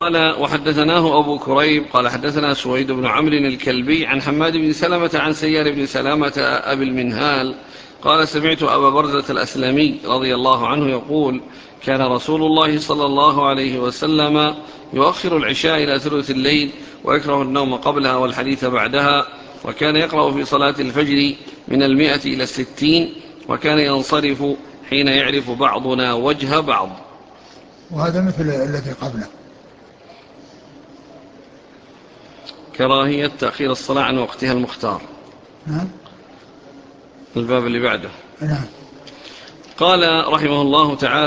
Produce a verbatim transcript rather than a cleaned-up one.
قال وحدثناه أبو كريب قال حدثنا سويد بن عمرو الكلبي عن حماد بن سلمة عن سيار بن سلامة أبي المنهال قال سمعت أبا برزة الأسلمي رضي الله عنه يقول كان رسول الله صلى الله عليه وسلم يؤخر العشاء إلى ثلث الليل ويكره النوم قبلها والحديث بعدها، وكان يقرأ في صلاة الفجر من المئة إلى الستين، وكان ينصرف حين يعرف بعضنا وجه بعض. وهذا مثل الذي قبله. كراهية تأخير الصلاة عن وقتها المختار. نعم. الباب اللي بعده. نعم. قال رحمه الله تعالى